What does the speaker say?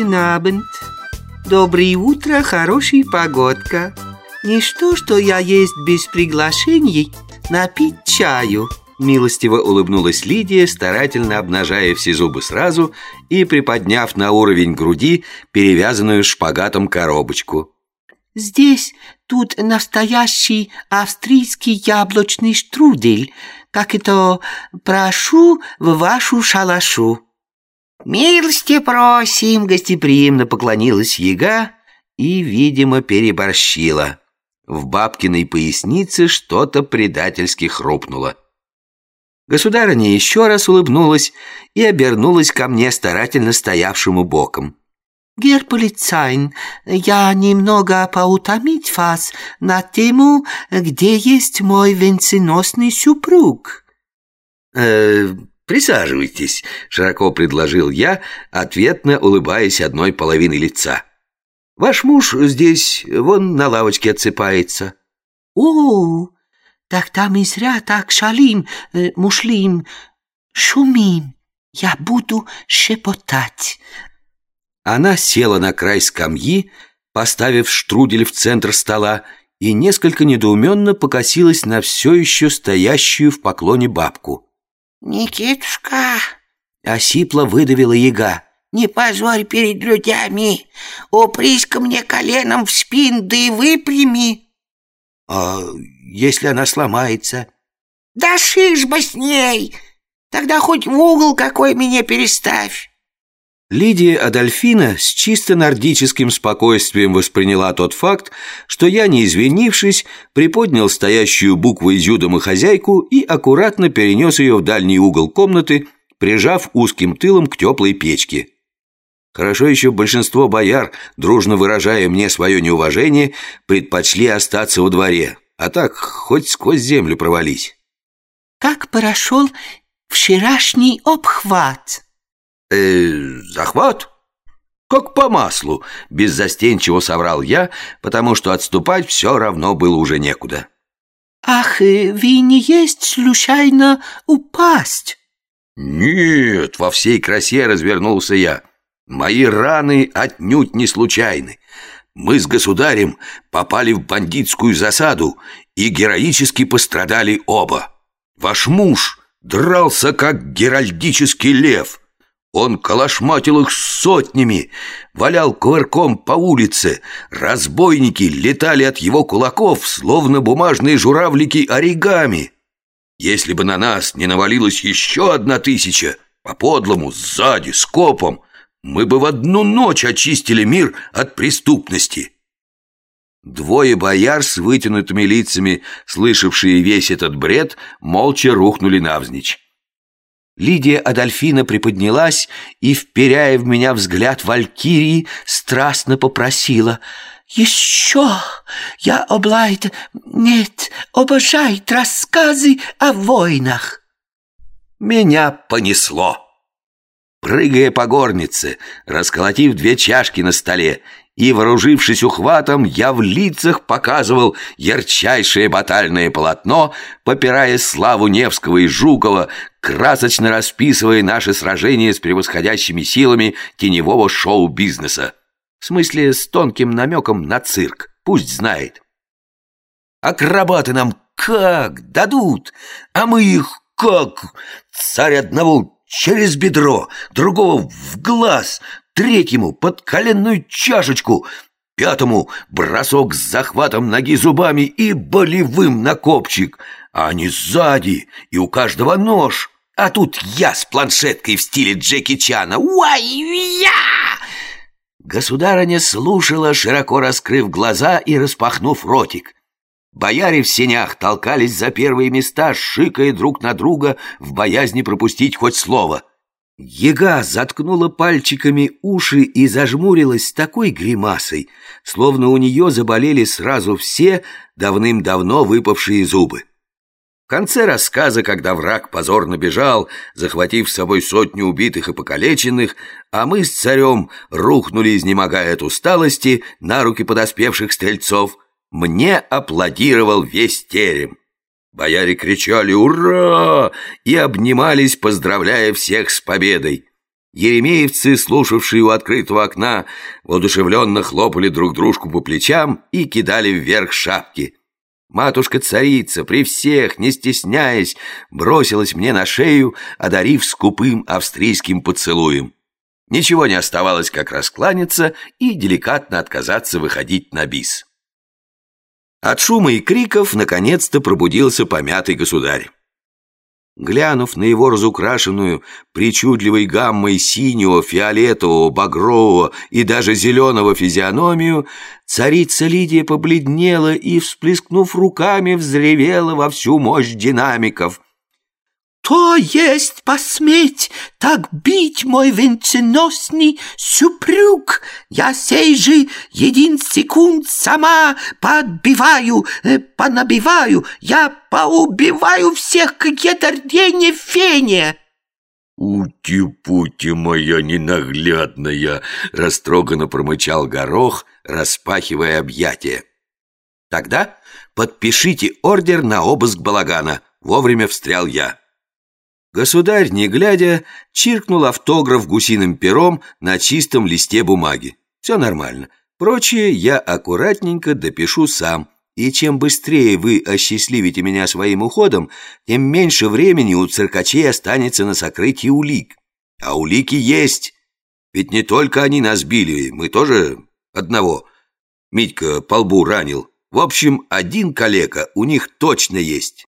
Гутен абенд. Доброе утро, хорошая погодка. Ничто, что я есть без приглашений напить чаю. Милостиво улыбнулась Лидия, старательно обнажая все зубы сразу и приподняв на уровень груди перевязанную шпагатом коробочку. Здесь тут настоящий австрийский яблочный штрудель. Как это прошу в вашу шалашу. Милости просим, гостеприимно поклонилась яга и, видимо, переборщила. В бабкиной пояснице что-то предательски хрупнуло. Государыня еще раз улыбнулась и обернулась ко мне, старательно стоявшему боком. «Гер полицайн, я немного поутомить вас на тему, где есть мой венценосный супруг». «Присаживайтесь», — широко предложил я, ответно улыбаясь одной половиной лица. «Ваш муж здесь, вон на лавочке отсыпается». «О, тогда мы зря так шалим, мушлим, шумим. Я буду шепотать». Она села на край скамьи, поставив штрудель в центр стола, и несколько недоуменно покосилась на все еще стоящую в поклоне бабку. «Никитушка!» — осипло выдавила яга. «Не позорь перед людьми! Упрись-ка мне коленом в спину, да и выпрями!» «А если она сломается?» «Да шиш бы с ней! Тогда хоть в угол какой меня переставь!» Лидия Адольфина с чисто нордическим спокойствием восприняла тот факт, что я, не извинившись, приподнял стоящую буквой изюдом хозяйку и аккуратно перенес ее в дальний угол комнаты, прижав узким тылом к теплой печке. Хорошо еще большинство бояр, дружно выражая мне свое неуважение, предпочли остаться во дворе, а так хоть сквозь землю провались. «Как прошел вчерашний обхват?» «Захват? Как по маслу», — беззастенчиво соврал я, потому что отступать все равно было уже некуда. «Ах, вы не есть случайно упасть?» «Нет», — во всей красе развернулся я. «Мои раны отнюдь не случайны. Мы с государем попали в бандитскую засаду и героически пострадали оба. Ваш муж дрался как геральдический лев. Он калашматил их сотнями, валял кувырком по улице. Разбойники летали от его кулаков, словно бумажные журавлики оригами. Если бы на нас не навалилась еще 1000, по-подлому, сзади, скопом, мы бы в одну ночь очистили мир от преступности». Двое бояр с вытянутыми лицами, слышавшие весь этот бред, молча рухнули навзничь. Лидия Адольфина приподнялась и, вперяя в меня взгляд валькирии, страстно попросила: «Еще я обожает рассказы о войнах». Меня понесло. Прыгая по горнице, расколотив 2 чашки на столе и вооружившись ухватом, я в лицах показывал ярчайшее батальное полотно, попирая славу Невского и Жукова, красочно расписывая наши сражения с превосходящими силами теневого шоу-бизнеса. В смысле, с тонким намеком на цирк. Пусть знает. Акробаты нам как дадут, а мы их как? Царь одного через бедро, другого в глаз, третьему под коленную чашечку, 5-му бросок с захватом ноги зубами и болевым на копчик, а они сзади, и у каждого нож. А тут я с планшеткой в стиле Джеки Чана. Уай-я! Государыня слушала, широко раскрыв глаза и распахнув ротик. Бояре в сенях толкались за первые места, шикая друг на друга в боязни пропустить хоть слово. Яга заткнула пальчиками уши и зажмурилась с такой гримасой, словно у нее заболели сразу все давным-давно выпавшие зубы. В конце рассказа, когда враг позорно бежал, захватив с собой 100 убитых и покалеченных, а мы с царем рухнули, изнемогая от усталости, на руки подоспевших стрельцов, мне аплодировал весь терем. Бояре кричали «Ура!» и обнимались, поздравляя всех с победой. Еремеевцы, слушавшие у открытого окна, воодушевленно хлопали друг дружку по плечам и кидали вверх шапки. Матушка-царица при всех, не стесняясь, бросилась мне на шею, одарив скупым австрийским поцелуем. Ничего не оставалось, как раскланяться и деликатно отказаться выходить на бис. От шума и криков наконец-то пробудился помятый государь. Глянув на его разукрашенную причудливой гаммой синего, фиолетового, багрового и даже зеленого физиономию, царица Лидия побледнела и, всплескнув руками, взревела во всю мощь динамиков. «То есть посметь так бить мой венценосный супруг? Я сей же един секунд сама поотбиваю, понабиваю, я поубиваю всех к етердене фене!» «Ути-пути моя ненаглядная!» — растроганно промычал Горох, распахивая объятия. «Тогда подпишите ордер на обыск балагана», — вовремя встрял я. Государь, не глядя, чиркнул автограф гусиным пером на чистом листе бумаги. Все нормально. Прочее я аккуратненько допишу сам. И чем быстрее вы осчастливите меня своим уходом, тем меньше времени у циркачей останется на сокрытие улик. А улики есть. Ведь не только они нас били, мы тоже одного. Митька по лбу ранил. В общем, один калека у них точно есть.